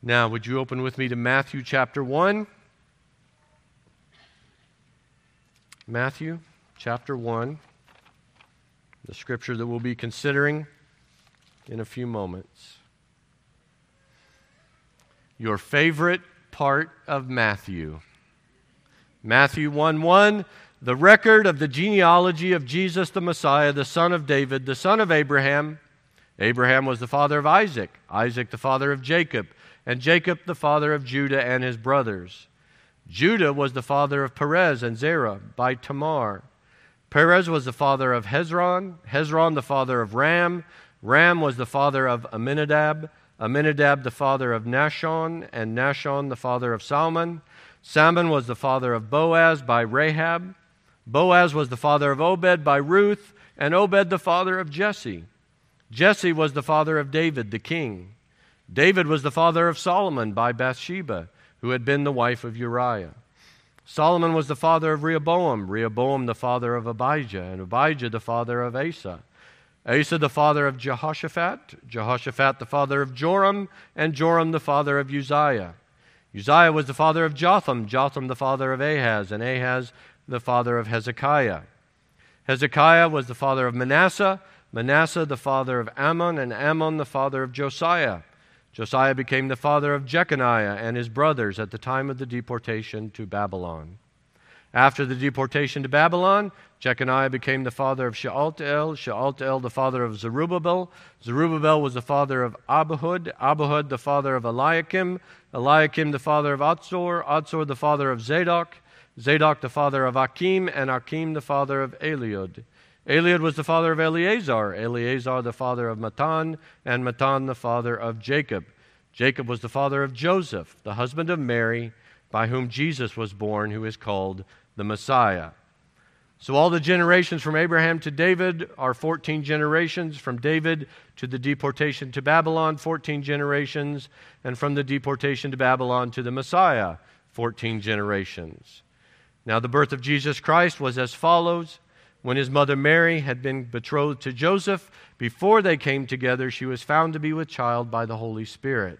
Now, would you open with me to Matthew chapter 1? Matthew chapter 1, the scripture that we'll be considering in a few moments. Your favorite part of Matthew. Matthew 1:1, the record of the genealogy of Jesus the Messiah, the son of David, the son of Abraham. Abraham was the father of Isaac, Isaac the father of Jacob, and Jacob the father of Judah and his brothers. Judah was the father of Perez and Zerah by Tamar. Perez was the father of Hezron, Hezron the father of Ram, Ram was the father of Amminadab, Amminadab the father of Nahshon, and Nahshon the father of Salmon. Salmon was the father of Boaz by Rahab. Boaz was the father of Obed by Ruth, and Obed the father of Jesse. Jesse was the father of David the king. David was the father of Solomon by Bathsheba, who had been the wife of Uriah. Solomon was the father of Rehoboam, Rehoboam the father of Abijah, and Abijah the father of Asa. Asa the father of Jehoshaphat, Jehoshaphat the father of Joram, and Joram the father of Uzziah. Uzziah was the father of Jotham, Jotham the father of Ahaz, and Ahaz the father of Hezekiah. Hezekiah was the father of Manasseh, Manasseh the father of Ammon, and Ammon the father of Josiah. Josiah became the father of Jeconiah and his brothers at the time of the deportation to Babylon. After the deportation to Babylon, Jeconiah became the father of Shealtiel, Shealtiel the father of Zerubbabel. Zerubbabel was the father of Abihud, Abihud the father of Eliakim, Eliakim the father of Atzor, Atzor the father of Zadok, Zadok the father of Achim, and Achim the father of Eliud. Eliud was the father of Eleazar, Eleazar the father of Matan, and Matan the father of Jacob. Jacob was the father of Joseph, the husband of Mary, by whom Jesus was born, who is called the Messiah. So all the generations from Abraham to David are 14 generations, from David to the deportation to Babylon, 14 generations, and from the deportation to Babylon to the Messiah, 14 generations. Now the birth of Jesus Christ was as follows. When his mother Mary had been betrothed to Joseph, before they came together, she was found to be with child by the Holy Spirit.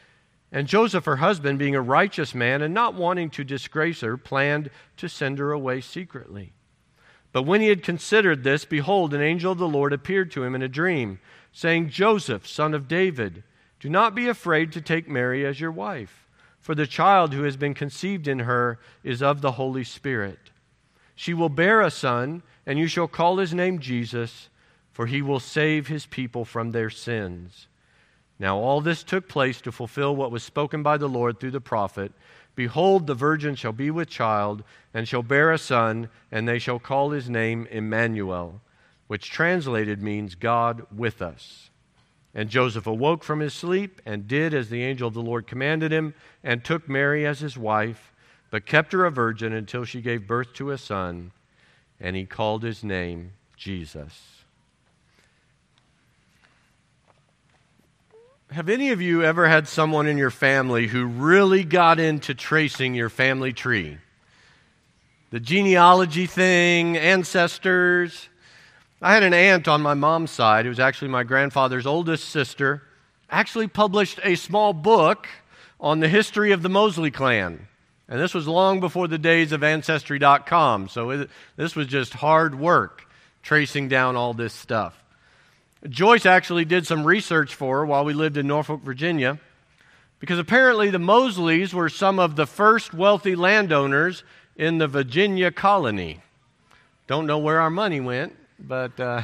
And Joseph, her husband, being a righteous man and not wanting to disgrace her, planned to send her away secretly. But when he had considered this, behold, an angel of the Lord appeared to him in a dream, saying, Joseph, son of David, do not be afraid to take Mary as your wife, for the child who has been conceived in her is of the Holy Spirit. She will bear a son, and you shall call his name Jesus, for he will save his people from their sins. Now all this took place to fulfill what was spoken by the Lord through the prophet. Behold, the virgin shall be with child, and shall bear a son, and they shall call his name Emmanuel, which translated means God with us. And Joseph awoke from his sleep, and did as the angel of the Lord commanded him, and took Mary as his wife, but kept her a virgin until she gave birth to a son, and he called his name Jesus. Have any of you ever had someone in your family who really got into tracing your family tree? The genealogy thing, ancestors. I had an aunt on my mom's side, who was actually my grandfather's oldest sister, actually published a small book on the history of the Mosley clan. And this was long before the days of Ancestry.com, so this was just hard work, tracing down all this stuff. Joyce actually did some research for her while we lived in Norfolk, Virginia, because apparently the Mosleys were some of the first wealthy landowners in the Virginia colony. Don't know where our money went, but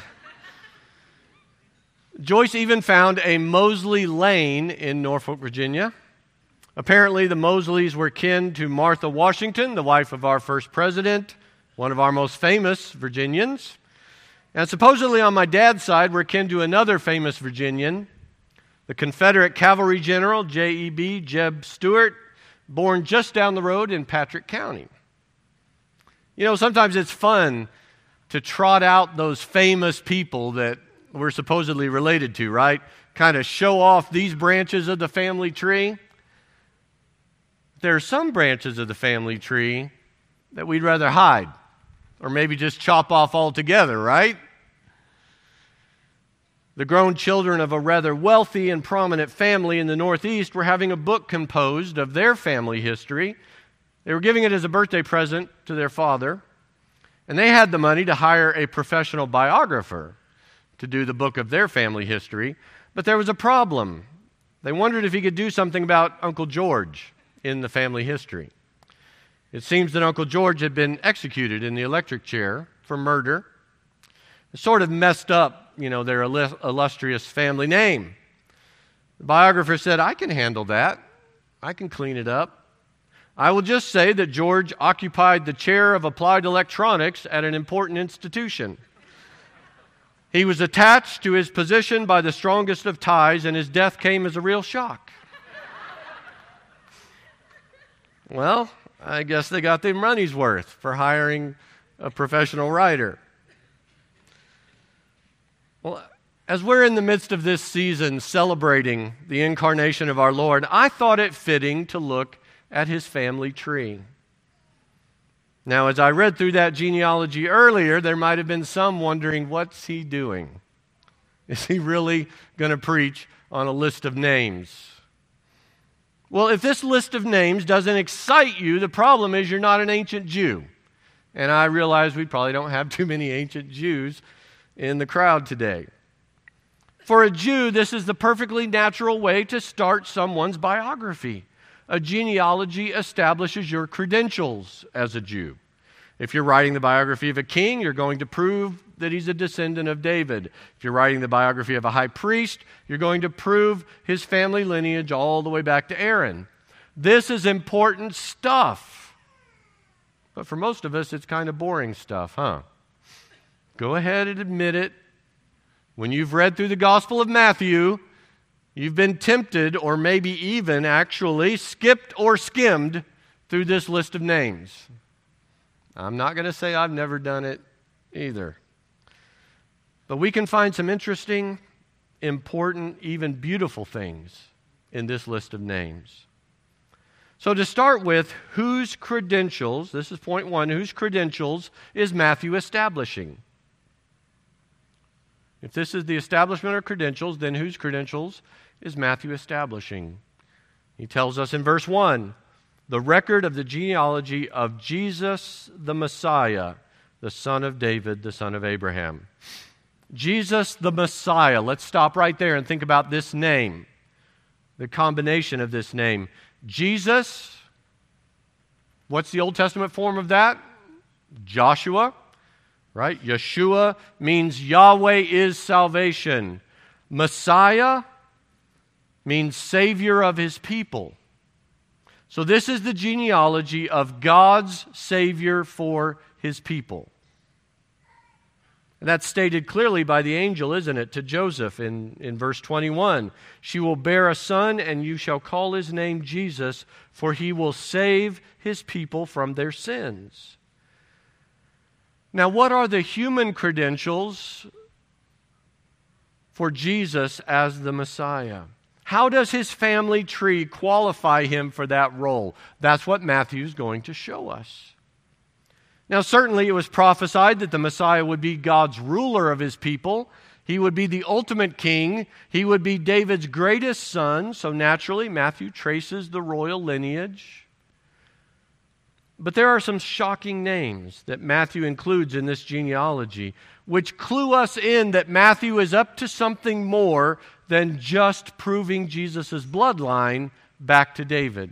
Joyce even found a Mosley Lane in Norfolk, Virginia. Apparently, the Mosleys were kin to Martha Washington, the wife of our first president, one of our most famous Virginians. And supposedly on my dad's side, we're kin to another famous Virginian, the Confederate cavalry general, J.E.B. Jeb Stuart, born just down the road in Patrick County. You know, sometimes it's fun to trot out those famous people that we're supposedly related to, right? Kind of show off these branches of the family tree. There are some branches of the family tree that we'd rather hide, or maybe just chop off altogether, right? The grown children of a rather wealthy and prominent family in the Northeast were having a book composed of their family history. They were giving it as a birthday present to their father, and they had the money to hire a professional biographer to do the book of their family history. But there was a problem. They wondered if he could do something about Uncle George in the family history. It seems that Uncle George had been executed in the electric chair for murder. It sort of messed up, their illustrious family name. The biographer said, I can handle that. I can clean it up. I will just say that George occupied the chair of applied electronics at an important institution. He was attached to his position by the strongest of ties, and his death came as a real shock. Well, I guess they got their money's worth for hiring a professional writer. Well, as we're in the midst of this season celebrating the incarnation of our Lord, I thought it fitting to look at his family tree. Now, as I read through that genealogy earlier, there might have been some wondering, what's he doing? Is he really going to preach on a list of names? Well, if this list of names doesn't excite you, the problem is you're not an ancient Jew. And I realize we probably don't have too many ancient Jews in the crowd today. For a Jew, this is the perfectly natural way to start someone's biography. A genealogy establishes your credentials as a Jew. If you're writing the biography of a king, you're going to prove that he's a descendant of David. If you're writing the biography of a high priest, you're going to prove his family lineage all the way back to Aaron. This is important stuff. But for most of us, it's kind of boring stuff, huh? Go ahead and admit it. When you've read through the Gospel of Matthew, you've been tempted, or maybe even actually skipped or skimmed through this list of names. I'm not going to say I've never done it either. But we can find some interesting, important, even beautiful things in this list of names. So to start with, whose credentials, this is point one, whose credentials is Matthew establishing? If this is the establishment of credentials, then whose credentials is Matthew establishing? He tells us in verse 1, the record of the genealogy of Jesus the Messiah, the son of David, the son of Abraham. Jesus the Messiah. Let's stop right there and think about this name, the combination of this name. Jesus, what's the Old Testament form of that? Joshua, right? Yeshua means Yahweh is salvation. Messiah means Savior of his people. So this is the genealogy of God's Savior for his people. And that's stated clearly by the angel, isn't it, to Joseph in verse 21. She will bear a son, and you shall call his name Jesus, for he will save his people from their sins. Now, what are the human credentials for Jesus as the Messiah? How does his family tree qualify him for that role? That's what Matthew's going to show us. Now, certainly it was prophesied that the Messiah would be God's ruler of his people. He would be the ultimate king. He would be David's greatest son. So naturally, Matthew traces the royal lineage. But there are some shocking names that Matthew includes in this genealogy, which clue us in that Matthew is up to something more than just proving Jesus' bloodline back to David.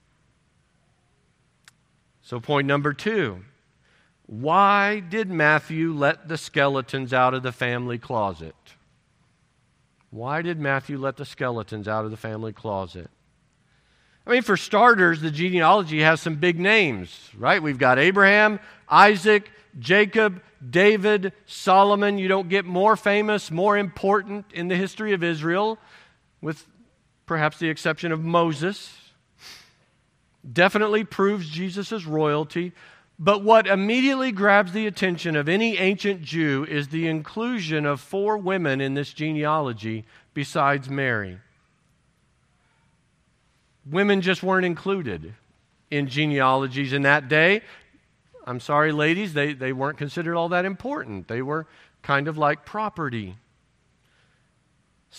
So point number 2. Why did Matthew let the skeletons out of the family closet? Why did Matthew let the skeletons out of the family closet? I mean, for starters, the genealogy has some big names, right? We've got Abraham, Isaac, Jacob, David, Solomon. You don't get more famous, more important in the history of Israel, with perhaps the exception of Moses. Definitely proves Jesus' royalty. But what immediately grabs the attention of any ancient Jew is the inclusion of 4 women in this genealogy besides Mary. Women just weren't included in genealogies in that day. I'm sorry, ladies, they weren't considered all that important. They were kind of like property.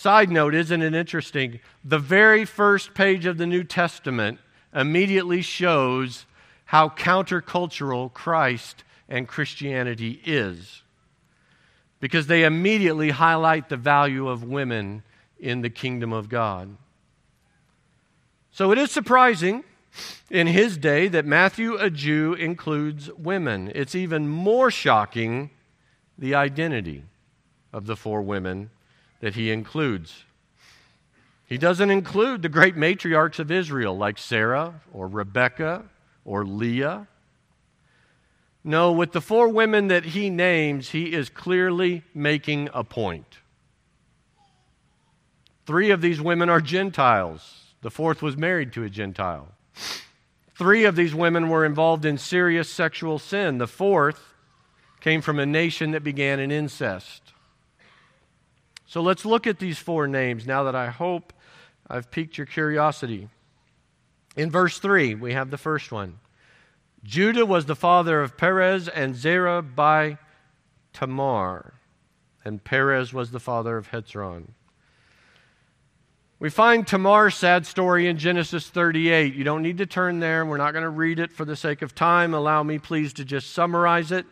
Side note, isn't it interesting? The very first page of the New Testament immediately shows how countercultural Christ and Christianity is, because they immediately highlight the value of women in the kingdom of God. So it is surprising in his day that Matthew, a Jew, includes women. It's even more shocking, the identity of the 4 women that he includes. He doesn't include the great matriarchs of Israel like Sarah or Rebekah or Leah. No, with the 4 women that he names, he is clearly making a point. 3 of these women are Gentiles. The 4th was married to a Gentile. 3 of these women were involved in serious sexual sin. The 4th came from a nation that began in incest. So let's look at these 4 names now that I hope I've piqued your curiosity. In verse 3, we have the first one. Judah was the father of Perez and Zerah by Tamar, and Perez was the father of Hezron. We find Tamar's sad story in Genesis 38. You don't need to turn there. We're not going to read it for the sake of time. Allow me, please, to just summarize it.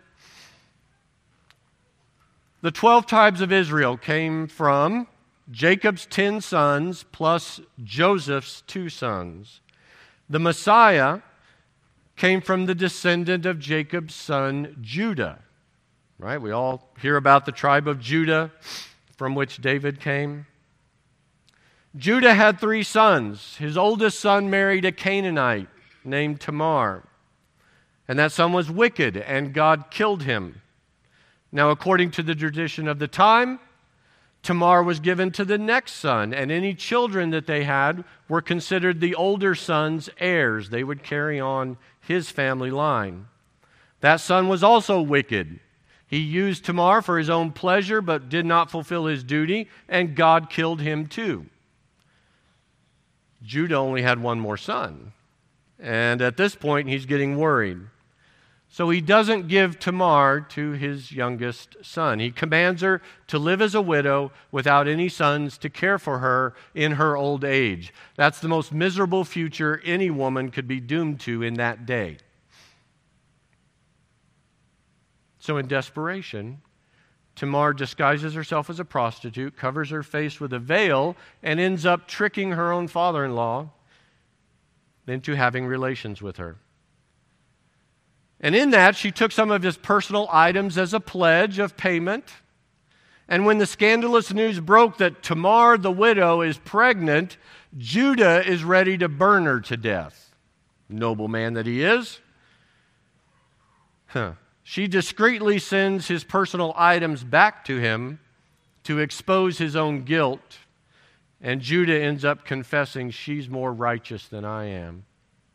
The 12 tribes of Israel came from Jacob's 10 sons plus Joseph's 2 sons. The Messiah came from the descendant of Jacob's son Judah. Right? We all hear about the tribe of Judah from which David came. Judah had 3 sons. His oldest son married a Canaanite named Tamar. And that son was wicked, and God killed him. Now, according to the tradition of the time, Tamar was given to the next son, and any children that they had were considered the older son's heirs. They would carry on his family line. That son was also wicked. He used Tamar for his own pleasure, but did not fulfill his duty, and God killed him too. Judah only had 1 more son, and at this point he's getting worried. So he doesn't give Tamar to his youngest son. He commands her to live as a widow without any sons to care for her in her old age. That's the most miserable future any woman could be doomed to in that day. So in desperation, Tamar disguises herself as a prostitute, covers her face with a veil, and ends up tricking her own father-in-law into having relations with her. And in that, she took some of his personal items as a pledge of payment. And when the scandalous news broke that Tamar, the widow, is pregnant, Judah is ready to burn her to death. Noble man that he is. She discreetly sends his personal items back to him to expose his own guilt. And Judah ends up confessing, she's more righteous than I am.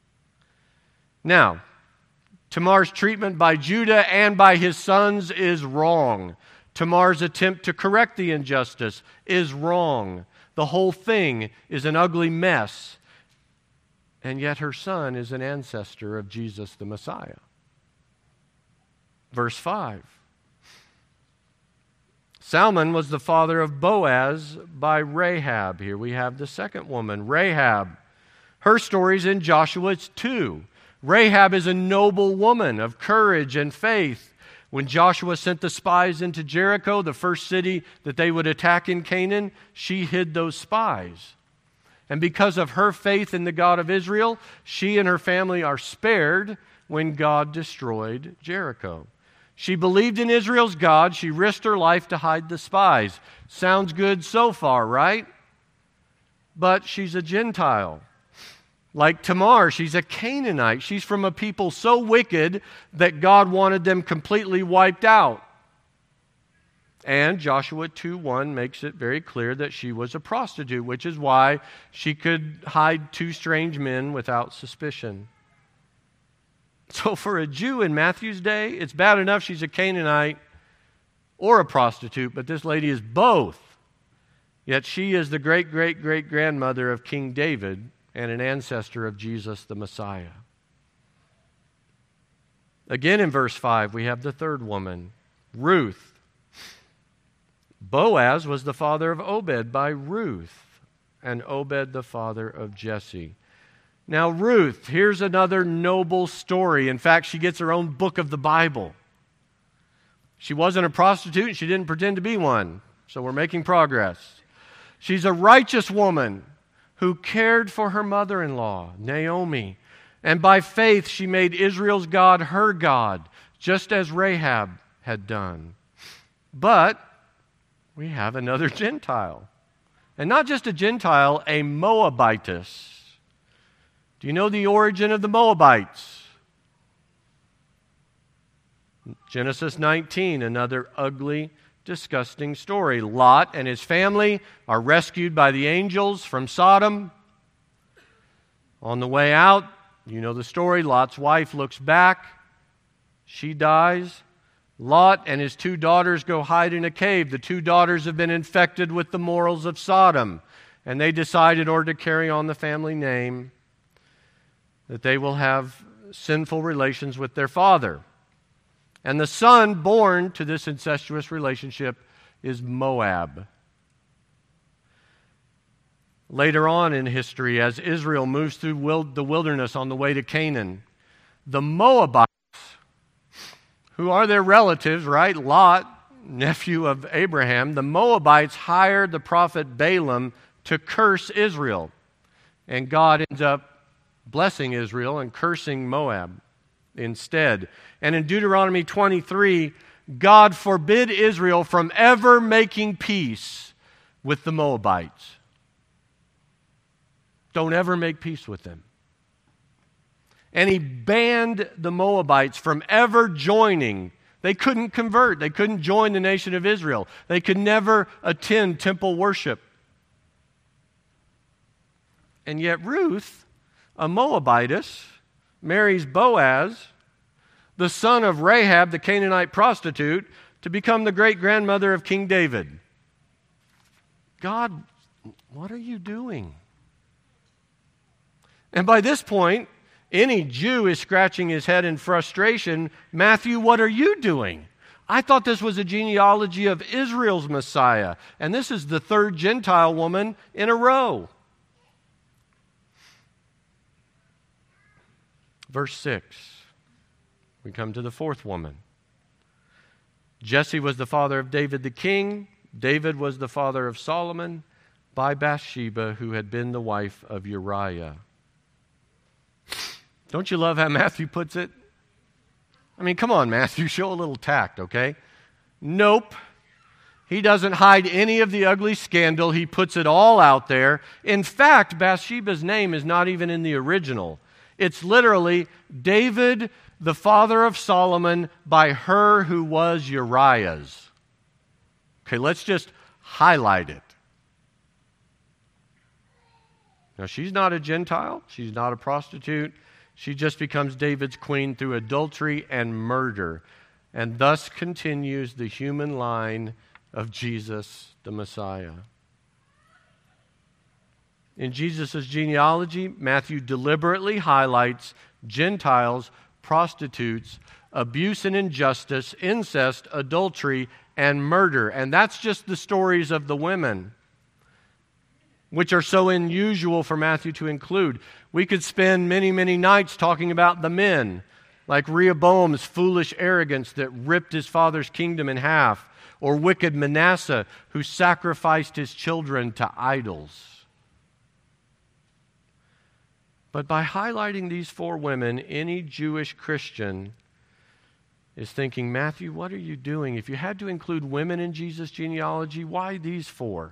Now, Tamar's treatment by Judah and by his sons is wrong. Tamar's attempt to correct the injustice is wrong. The whole thing is an ugly mess. And yet her son is an ancestor of Jesus the Messiah. Verse 5. Salmon was the father of Boaz by Rahab. Here we have the second woman, Rahab. Her story's in Joshua 2. Rahab is a noble woman of courage and faith. When Joshua sent the spies into Jericho, the first city that they would attack in Canaan, she hid those spies. And because of her faith in the God of Israel, she and her family are spared when God destroyed Jericho. She believed in Israel's God. She risked her life to hide the spies. Sounds good so far, right? But she's a Gentile. Like Tamar, she's a Canaanite. She's from a people so wicked that God wanted them completely wiped out. And Joshua 2:1 makes it very clear that she was a prostitute, which is why she could hide 2 strange men without suspicion. So for a Jew in Matthew's day, it's bad enough she's a Canaanite or a prostitute, but this lady is both. Yet she is the great-great-great-grandmother of King David and an ancestor of Jesus the Messiah. Again in verse 5, we have the third woman, Ruth. Boaz was the father of Obed by Ruth, and Obed the father of Jesse. Now Ruth, here's another noble story. In fact, she gets her own book of the Bible. She wasn't a prostitute, and she didn't pretend to be one, so we're making progress. She's a righteous woman who cared for her mother-in-law, Naomi, and by faith she made Israel's God her God, just as Rahab had done. But we have another Gentile, and not just a Gentile, a Moabitess. Do you know the origin of the Moabites? Genesis 19, another ugly, disgusting story. Lot and his family are rescued by the angels from Sodom. On the way out, you know the story, Lot's wife looks back. She dies. Lot and his 2 daughters go hide in a cave. The 2 daughters have been infected with the morals of Sodom, and they decide, in order to carry on the family name, that they will have sinful relations with their father. And the son born to this incestuous relationship is Moab. Later on in history, as Israel moves through the wilderness on the way to Canaan, the Moabites, who are their relatives, right? Lot, nephew of Abraham, the Moabites hired the prophet Balaam to curse Israel. And God ends up blessing Israel and cursing Moab instead. And in Deuteronomy 23, God forbid Israel from ever making peace with the Moabites. Don't ever make peace with them. And he banned the Moabites from ever joining. They couldn't convert. They couldn't join the nation of Israel. They could never attend temple worship. And yet Ruth, a Moabitess, marries Boaz, the son of Rahab, the Canaanite prostitute, to become the great-grandmother of King David. God, what are you doing? And by this point, any Jew is scratching his head in frustration. Matthew, what are you doing? I thought this was a genealogy of Israel's Messiah, and this is the 3rd Gentile woman in a row. Verse 6, we come to the 4th woman. Jesse was the father of David the king. David was the father of Solomon by Bathsheba, who had been the wife of Uriah. Don't you love how Matthew puts it? I mean, come on, Matthew, show a little tact, okay? Nope. He doesn't hide any of the ugly scandal. He puts it all out there. In fact, Bathsheba's name is not even in the original. It's literally David, the father of Solomon, by her who was Uriah's. Okay, let's just highlight it. Now, she's not a Gentile. She's not a prostitute. She just becomes David's queen through adultery and murder, and thus continues the human line of Jesus, the Messiah. In Jesus' genealogy, Matthew deliberately highlights Gentiles, prostitutes, abuse and injustice, incest, adultery, and murder. And that's just the stories of the women, which are so unusual for Matthew to include. We could spend many, many nights talking about the men, like Rehoboam's foolish arrogance that ripped his father's kingdom in half, or wicked Manasseh, who sacrificed his children to idols. But by highlighting these 4 women, any Jewish Christian is thinking, Matthew, what are you doing? If you had to include women in Jesus' genealogy, why these 4?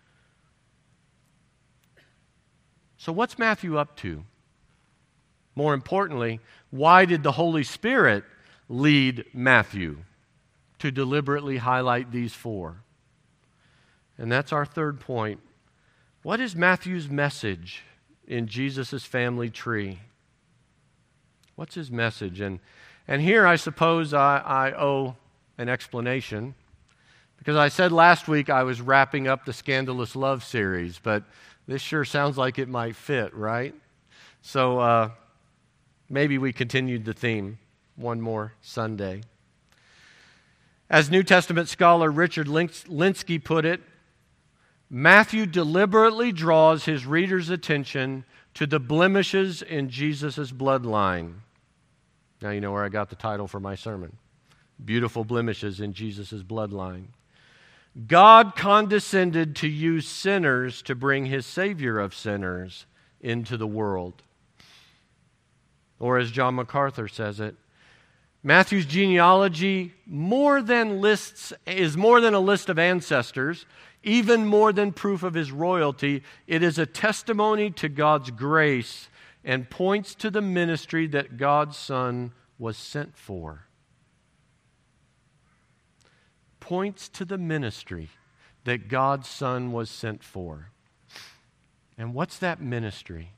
So what's Matthew up to? More importantly, why did the Holy Spirit lead Matthew to deliberately highlight these 4? And that's our 3rd point. What is Matthew's message in Jesus' family tree? What's his message? And here I suppose I owe an explanation, because I said last week I was wrapping up the Scandalous Love series, but this sure sounds like it might fit, right? So maybe we continued the theme one more Sunday. As New Testament scholar Richard Linsky put it, Matthew deliberately draws his reader's attention to the blemishes in Jesus' bloodline. Now you know where I got the title for my sermon. Beautiful blemishes in Jesus' bloodline. God condescended to use sinners to bring his Savior of sinners into the world. Or as John MacArthur says it, Matthew's genealogy is more than a list of ancestors, even more than proof of his royalty. It is a testimony to God's grace and points to the ministry that God's Son was sent for. Points to the ministry that God's Son was sent for. And what's that ministry?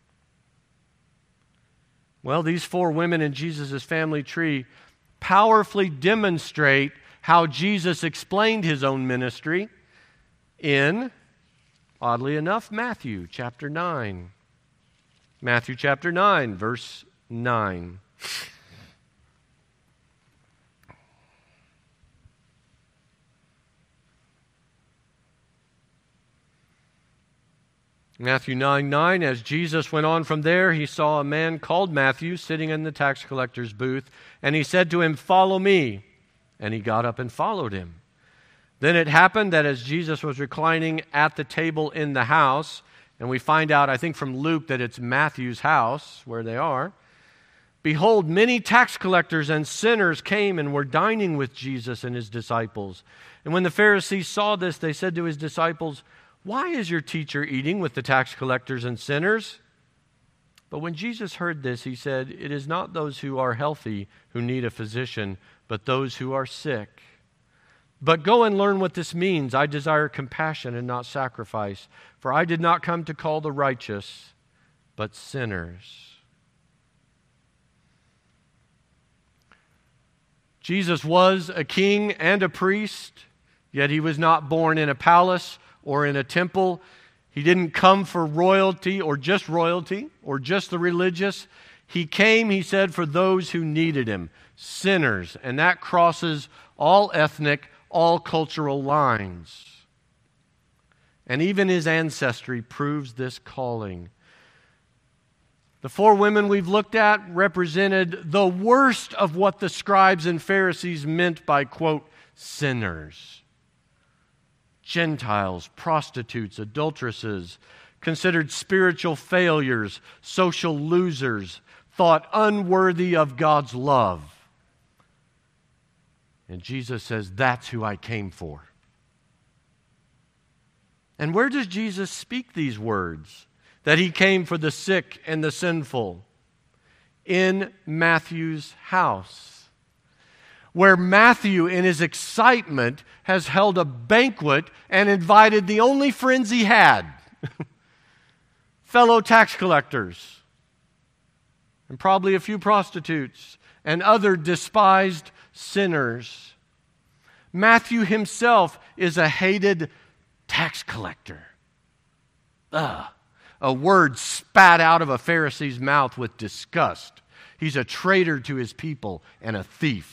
Well, these four women in Jesus' family tree powerfully demonstrate how Jesus explained his own ministry in, oddly enough, Matthew chapter 9. Matthew chapter 9, verse 9. Matthew 9:9, as Jesus went on from there, he saw a man called Matthew sitting in the tax collector's booth, and he said to him, "Follow me." And he got up and followed him. Then it happened that as Jesus was reclining at the table in the house, and we find out, I think from Luke, that it's Matthew's house where they are, behold, many tax collectors and sinners came and were dining with Jesus and his disciples. And when the Pharisees saw this, they said to his disciples, "Why is your teacher eating with the tax collectors and sinners?" But when Jesus heard this, he said, "It is not those who are healthy who need a physician, but those who are sick. But go and learn what this means. I desire compassion and not sacrifice, for I did not come to call the righteous, but sinners." Jesus was a king and a priest, yet he was not born in a palace or in a temple. He didn't come for royalty or just the religious. He came, he said, for those who needed him, sinners. And that crosses all ethnic, all cultural lines. And even his ancestry proves this calling. The four women we've looked at represented the worst of what the scribes and Pharisees meant by, quote, sinners. Gentiles, prostitutes, adulteresses, considered spiritual failures, social losers, thought unworthy of God's love. And Jesus says, that's who I came for. And where does Jesus speak these words? That he came for the sick and the sinful? In Matthew's house, where Matthew, in his excitement, has held a banquet and invited the only friends he had, fellow tax collectors, and probably a few prostitutes, and other despised sinners. Matthew himself is a hated tax collector. A word spat out of a Pharisee's mouth with disgust. He's a traitor to his people and a thief.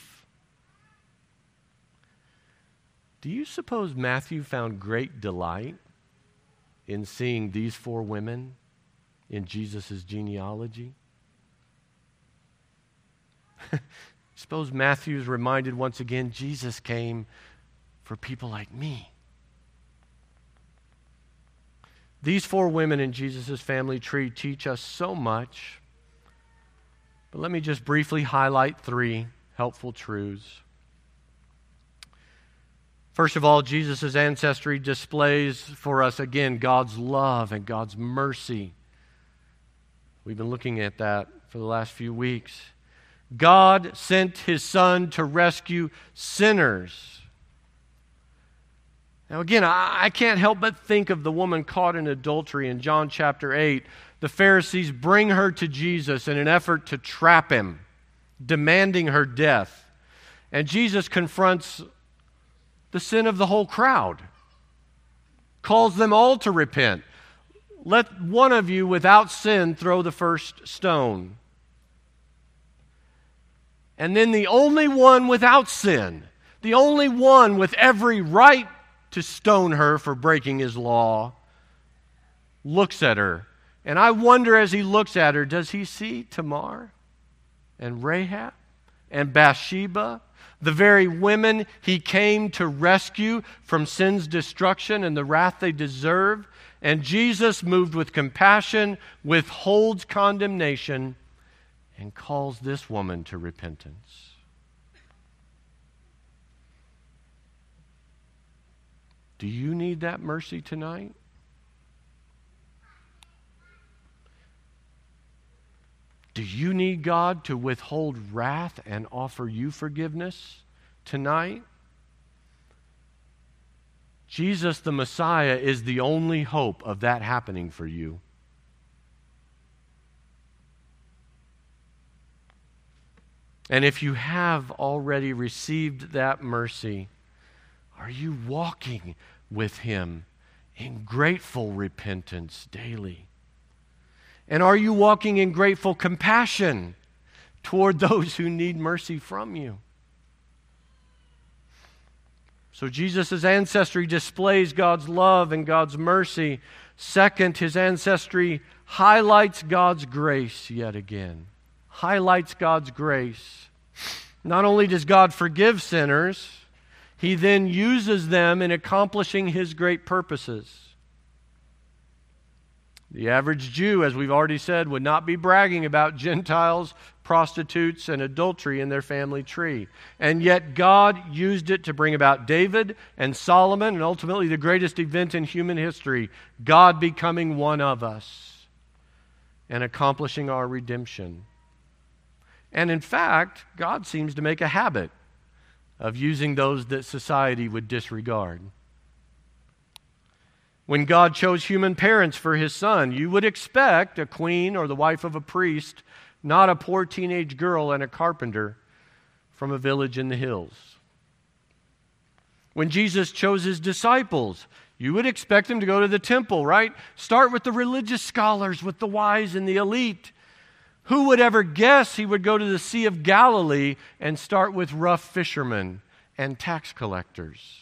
Do you suppose Matthew found great delight in seeing these four women in Jesus' genealogy? Suppose Matthew's reminded once again, Jesus came for people like me. These four women in Jesus' family tree teach us so much. But let me just briefly highlight three helpful truths. First of all, Jesus' ancestry displays for us again God's love and God's mercy. We've been looking at that for the last few weeks. God sent his Son to rescue sinners. Now again, I can't help but think of the woman caught in adultery in John chapter 8. The Pharisees bring her to Jesus in an effort to trap him, demanding her death. And Jesus confronts the sin of the whole crowd, calls them all to repent. Let one of you without sin throw the first stone. And then the only one without sin, the only one with every right to stone her for breaking his law, looks at her. And I wonder, as he looks at her, does he see Tamar and Rahab and Bathsheba, the very women he came to rescue from sin's destruction and the wrath they deserve? And Jesus, moved with compassion, withholds condemnation and calls this woman to repentance. Do you need that mercy tonight? Do you need God to withhold wrath and offer you forgiveness tonight? Jesus the Messiah is the only hope of that happening for you. And if you have already received that mercy, are you walking with Him in grateful repentance daily? And are you walking in grateful compassion toward those who need mercy from you? So Jesus' ancestry displays God's love and God's mercy. Second, his ancestry highlights God's grace yet again. Highlights God's grace. Not only does God forgive sinners, He then uses them in accomplishing His great purposes. The average Jew, as we've already said, would not be bragging about Gentiles, prostitutes, and adultery in their family tree. And yet God used it to bring about David and Solomon, and ultimately the greatest event in human history, God becoming one of us and accomplishing our redemption. And in fact, God seems to make a habit of using those that society would disregard. When God chose human parents for His Son, you would expect a queen or the wife of a priest, not a poor teenage girl and a carpenter from a village in the hills. When Jesus chose His disciples, you would expect Him to go to the temple, right? Start with the religious scholars, with the wise and the elite. Who would ever guess He would go to the Sea of Galilee and start with rough fishermen and tax collectors?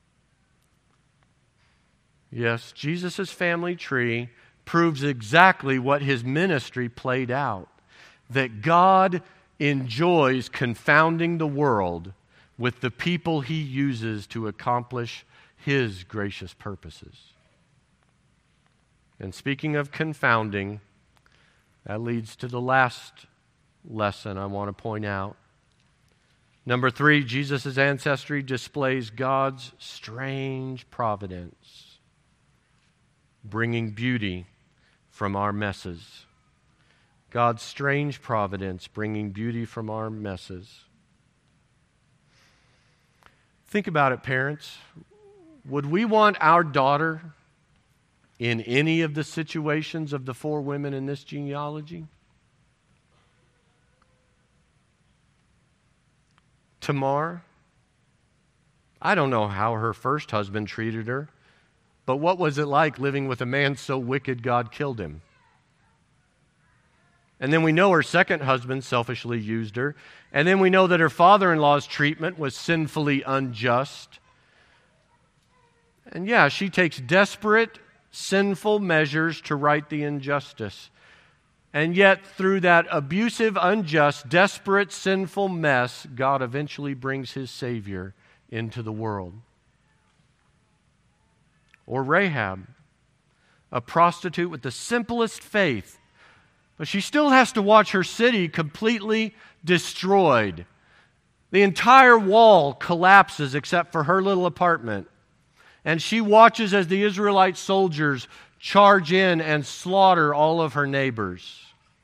Yes, Jesus' family tree proves exactly what His ministry played out. That God enjoys confounding the world with the people He uses to accomplish His gracious purposes. And speaking of confounding, that leads to the last lesson I want to point out. Number 3, Jesus' ancestry displays God's strange providence, bringing beauty from our messes. God's strange providence, bringing beauty from our messes. Think about it, parents. Would we want our daughter in any of the situations of the 4 women in this genealogy? Tamar, I don't know how her first husband treated her, but what was it like living with a man so wicked God killed him? And then we know her second husband selfishly used her. And then we know that her father-in-law's treatment was sinfully unjust. And yeah, she takes desperate, sinful measures to right the injustice. And yet, through that abusive, unjust, desperate, sinful mess, God eventually brings His Savior into the world. Or Rahab, a prostitute with the simplest faith, but she still has to watch her city completely destroyed. The entire wall collapses except for her little apartment. And she watches as the Israelite soldiers charge in and slaughter all of her neighbors.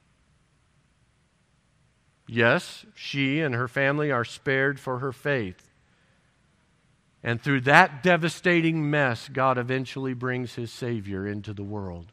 Yes, she and her family are spared for her faith. And through that devastating mess, God eventually brings His Savior into the world.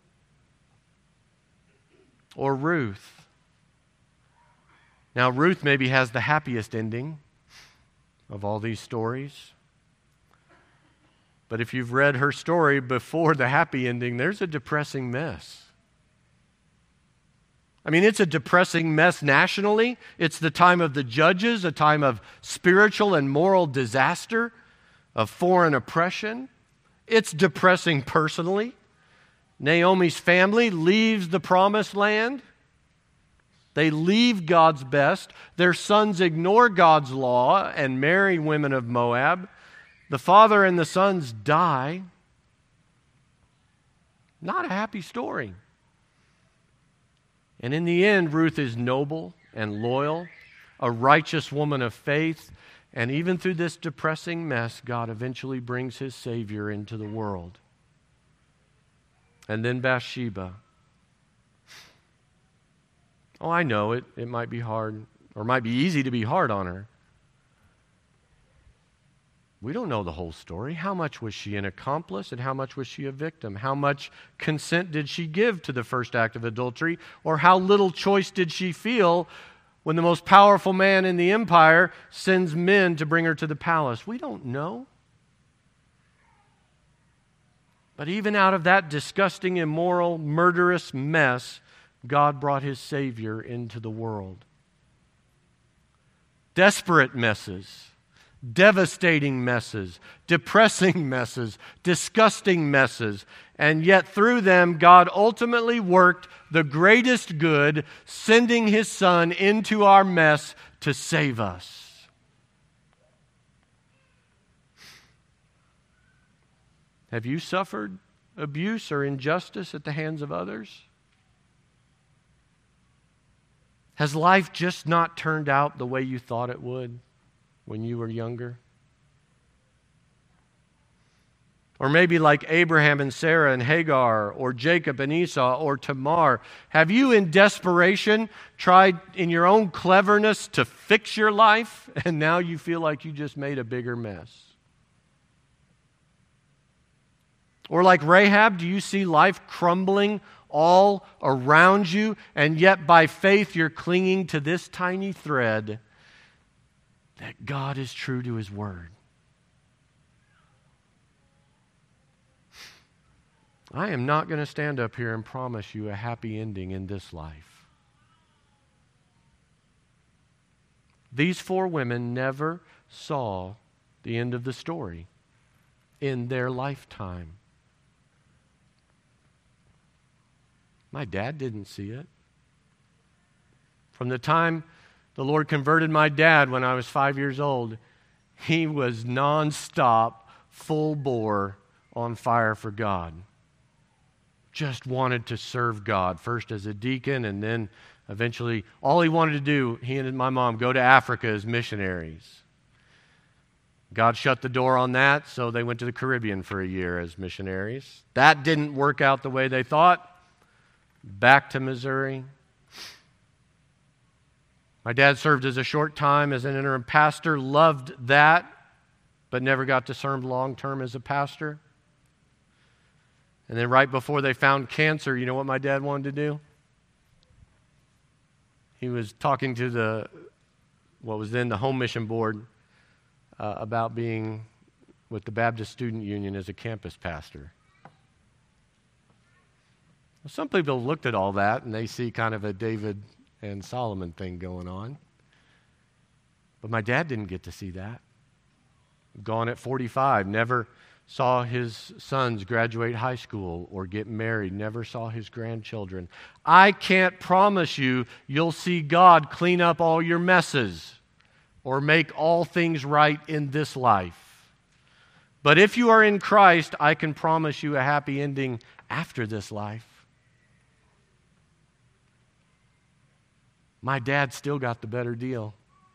Or Ruth. Now, Ruth maybe has the happiest ending of all these stories. But if you've read her story before the happy ending, there's a depressing mess. I mean, it's a depressing mess nationally. It's the time of the judges, a time of spiritual and moral disaster, of foreign oppression. It's depressing personally. Naomi's family leaves the promised land. They leave God's best. Their sons ignore God's law and marry women of Moab. The father and the sons die. Not a happy story. And in the end, Ruth is noble and loyal, a righteous woman of faith, and even through this depressing mess, God eventually brings His Savior into the world. And then Bathsheba. Oh, I know it might be hard, or might be easy to be hard on her. We don't know the whole story. How much was she an accomplice and how much was she a victim? How much consent did she give to the first act of adultery? Or how little choice did she feel when the most powerful man in the empire sends men to bring her to the palace? We don't know. But even out of that disgusting, immoral, murderous mess, God brought His Savior into the world. Desperate messes. Devastating messes, depressing messes, disgusting messes, and yet through them God ultimately worked the greatest good, sending His Son into our mess to save us. Have you suffered abuse or injustice at the hands of others? Has life just not turned out the way you thought it would when you were younger? Or maybe like Abraham and Sarah and Hagar, or Jacob and Esau, or Tamar, have you in desperation tried in your own cleverness to fix your life, and now you feel like you just made a bigger mess? Or like Rahab, do you see life crumbling all around you, and yet by faith you're clinging to this tiny thread that God is true to His Word? I am not going to stand up here and promise you a happy ending in this life. These four women never saw the end of the story in their lifetime. My dad didn't see it. From the time the Lord converted my dad when I was 5 years old, he was nonstop, full bore, on fire for God. Just wanted to serve God, first as a deacon, and then eventually, all he wanted to do, he and my mom, go to Africa as missionaries. God shut the door on that, so they went to the Caribbean for a year as missionaries. That didn't work out the way they thought. Back to Missouri. My dad served as a short time as an interim pastor, loved that, but never got to serve long-term as a pastor. And then right before they found cancer, you know what my dad wanted to do? He was talking to what was then the Home Mission Board about being with the Baptist Student Union as a campus pastor. Some people looked at all that and they see kind of a David and Solomon thing going on. But my dad didn't get to see that. Gone at 45, never saw his sons graduate high school or get married, never saw his grandchildren. I can't promise you you'll see God clean up all your messes or make all things right in this life. But if you are in Christ, I can promise you a happy ending after this life. My dad still got the better deal.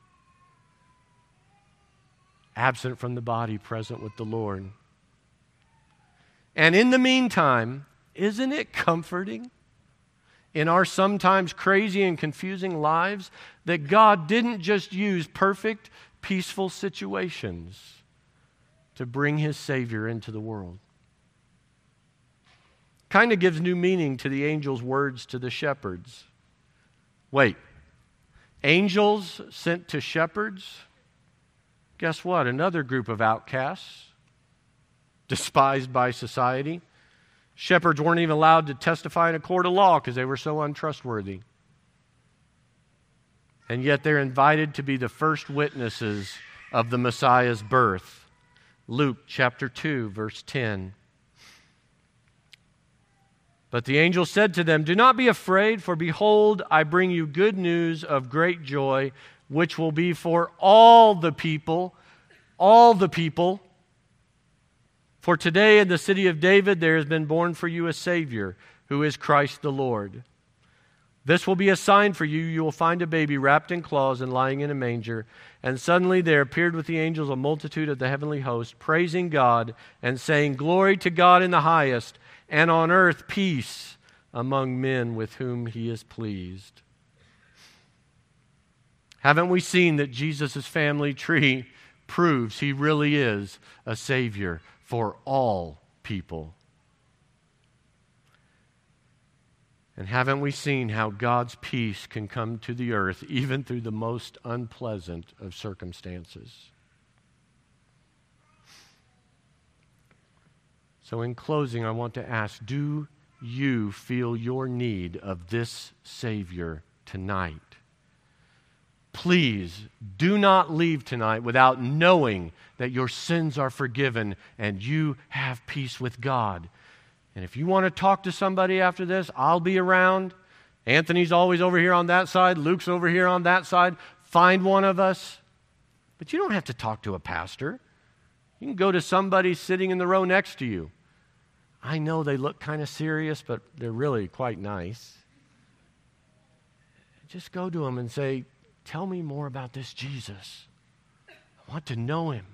Absent from the body, present with the Lord. And in the meantime, isn't it comforting in our sometimes crazy and confusing lives that God didn't just use perfect, peaceful situations to bring His Savior into the world? Kind of gives new meaning to the angel's words to the shepherds. Wait, angels sent to shepherds? Guess what? Another group of outcasts, despised by society. Shepherds weren't even allowed to testify in a court of law because they were so untrustworthy. and yet they're invited to be the first witnesses of the Messiah's birth. Luke chapter 2, verse 10. But the angel said to them, "Do not be afraid, for behold, I bring you good news of great joy, which will be for all the people. All the people. For today in the city of David there has been born for you a Savior, who is Christ the Lord. This will be a sign for you. You will find a baby wrapped in cloths and lying in a manger." And suddenly there appeared with the angels a multitude of the heavenly host, praising God and saying, "Glory to God in the highest, and on earth peace among men with whom He is pleased." Haven't we seen that Jesus' family tree proves He really is a Savior for all people? And haven't we seen how God's peace can come to the earth even through the most unpleasant of circumstances? So in closing, I want to ask, do you feel your need of this Savior tonight? Please do not leave tonight without knowing that your sins are forgiven and you have peace with God. And if you want to talk to somebody after this, I'll be around. Anthony's always over here on that side. Luke's over here on that side. Find one of us. But you don't have to talk to a pastor. You can go to somebody sitting in the row next to you. I know they look kind of serious, but they're really quite nice. Just go to them and say, "Tell me more about this Jesus. I want to know Him."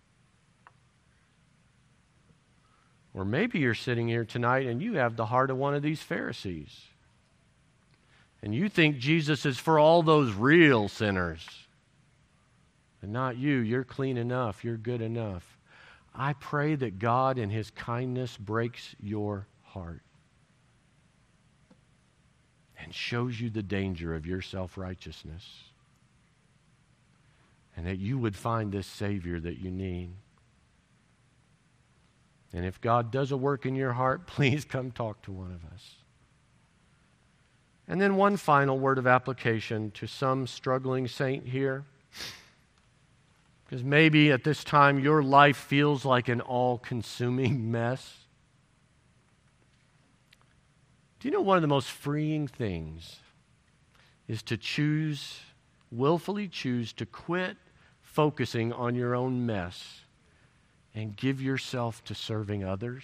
Or maybe you're sitting here tonight and you have the heart of one of these Pharisees. And you think Jesus is for all those real sinners. And not you. You're clean enough. You're good enough. I pray that God in His kindness breaks your heart and shows you the danger of your self-righteousness. And that you would find this Savior that you need. And if God does a work in your heart, please come talk to one of us. And then one final word of application to some struggling saint here. Because maybe at this time your life feels like an all-consuming mess. Do you know one of the most freeing things is to willfully choose to quit focusing on your own mess and give yourself to serving others?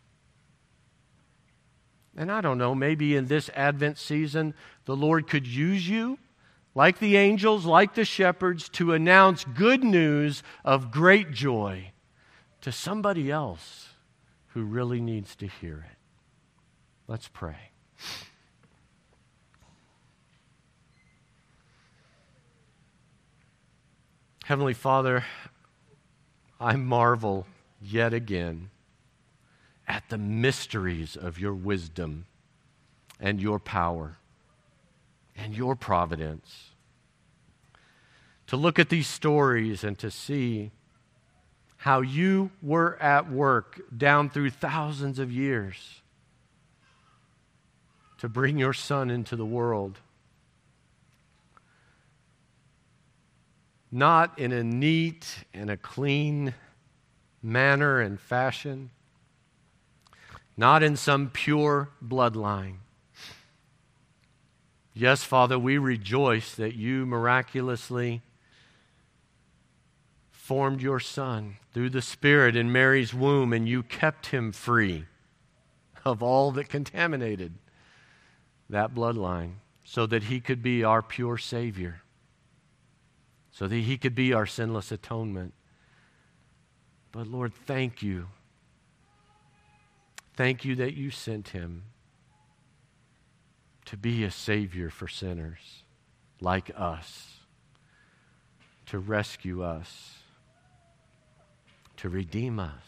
And I don't know, maybe in this Advent season, the Lord could use you, like the angels, like the shepherds, to announce good news of great joy to somebody else who really needs to hear it. Let's pray. Heavenly Father, I marvel yet again at the mysteries of your wisdom and your power and your providence. To look at these stories and to see how you were at work down through thousands of years to bring your Son into the world. Not in a neat and a clean manner and fashion, not in some pure bloodline. Yes, Father, we rejoice that you miraculously formed your Son through the Spirit in Mary's womb, and you kept him free of all that contaminated that bloodline so that he could be our pure Savior, so that he could be our sinless atonement. But Lord, thank you. Thank you that you sent him to be a Savior for sinners like us, to rescue us, to redeem us,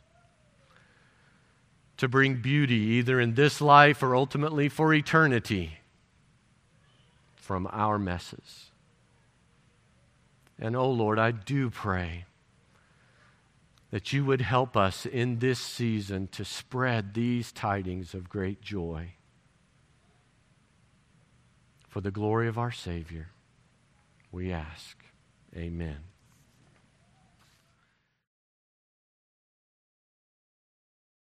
to bring beauty either in this life or ultimately for eternity from our messes. And oh Lord, I do pray that you would help us in this season to spread these tidings of great joy for the glory of our Savior. we ask. Amen.